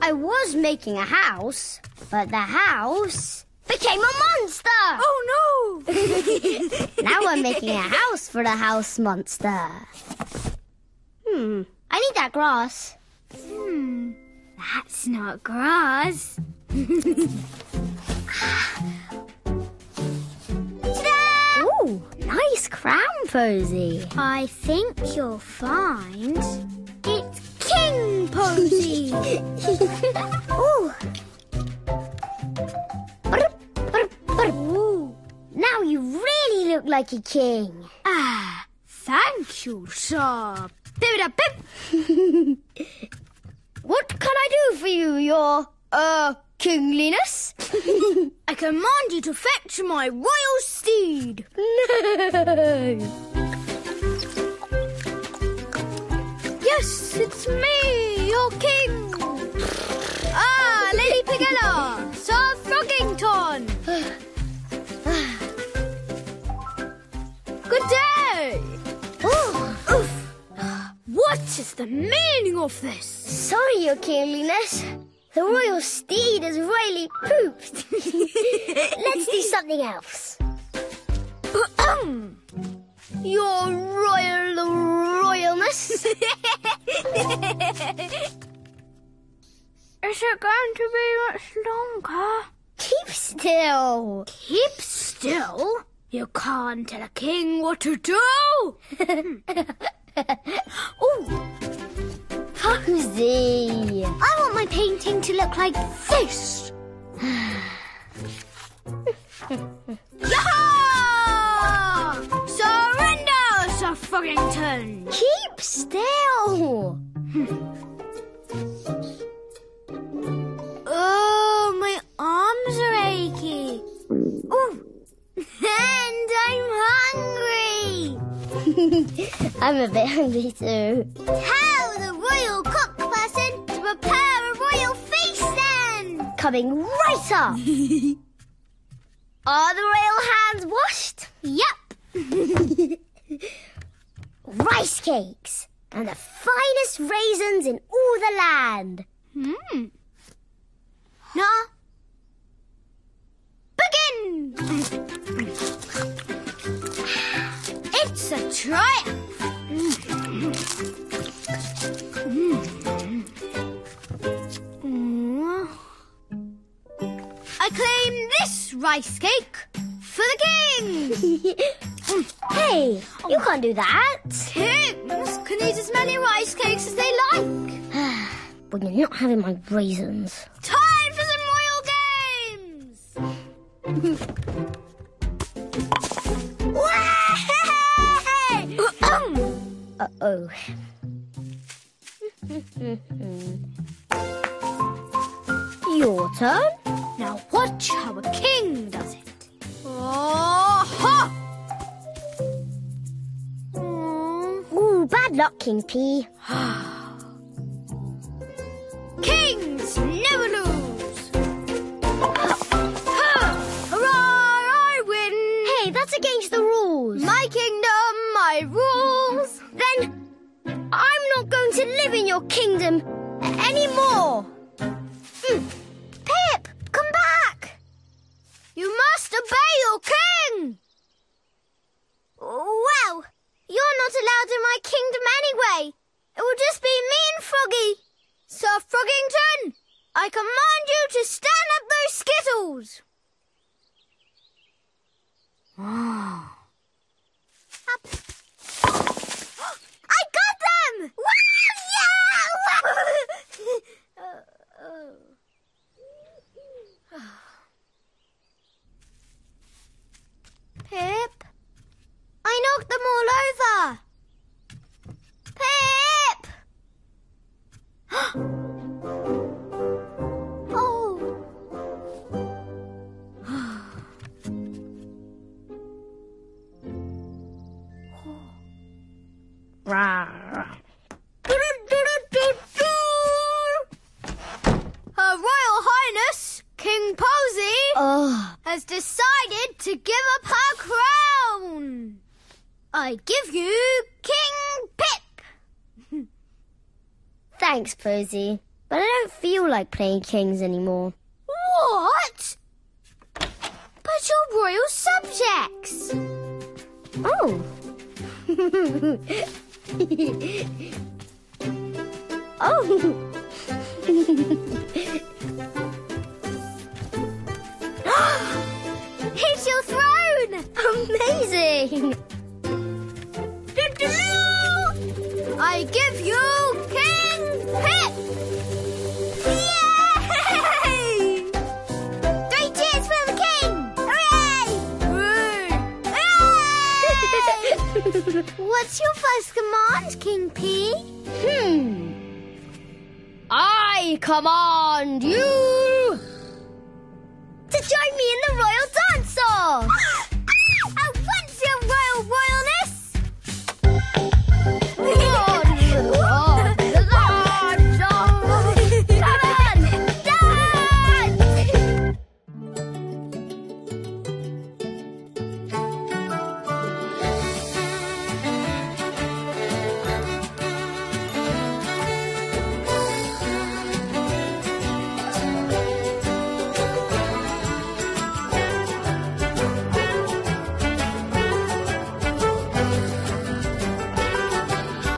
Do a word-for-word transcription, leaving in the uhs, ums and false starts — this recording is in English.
I was making a house, but the house became a monster. Oh, no! Now I'm making a house for the house monster. Hmm, I need that grass. Hmm, that's not grass. Ta-da! Ooh, nice crown, Posy. I think you'll find it's King Posy. Ooh. Ooh. Now you really look like a king. Ah, thank you, sir. Bip-a-bip. What can I do for you, your, uh, kingliness? I command you to fetch my royal steed. No. Yes, it's me, your king. Ah, Lady Pigella, Sir Froggington. Good day. Oh. Oof. What is the meaning of this? Sorry, your kingliness. The royal steed has really pooped. Let's do something else. Your royal royalness. Is it going to be much longer? Keep still. Keep still? You can't tell a king what to do. Ooh. Posy. I want my painting to look like this. Yaha! Surrender, Sir Froggington. Keep still. Oh, my arms are achy. Ooh. And I'm hungry. I'm a bit hungry too. Tell the royal cook person to prepare a royal feast then. Coming right up. Are the royal hands washed? Yep. Rice cakes and the finest raisins in all the land. Hmm. Now, begin. It's a triumph. I claim this rice cake for the king. Hey, you can't do that. Kings can eat as many rice cakes as they like. But you're not having my raisins. Time for some royal games. Uh-oh. Your turn. Now watch how a king does it. Oh-ha! Ooh, bad luck, King P. Kings never lose. Hurrah, I win. Hey, that's against the rules. My kingdom, my rules. Then I'm not going to live in your kingdom anymore. Mm. Pip, come back. You must obey your king. Well, you're not allowed in my kingdom anyway. It will just be me and Froggy. Sir Froggington, I command you to stand up those skittles. Up. I got them! Wow! Yeah! uh, oh. Pip, I knocked them all over. Pip! Oh. Her Royal Highness, King Posy, Oh, has decided to give up her crown. I give you King Pip. thanks, Posy. but I don't feel like playing kings anymore. What? But you're royal subjects. Oh. Oh. It's your throne! Amazing! I give you King Pip! Yay! Three cheers for the king! Hooray! Hooray! What's your first command, King P? Hmm. I command you to join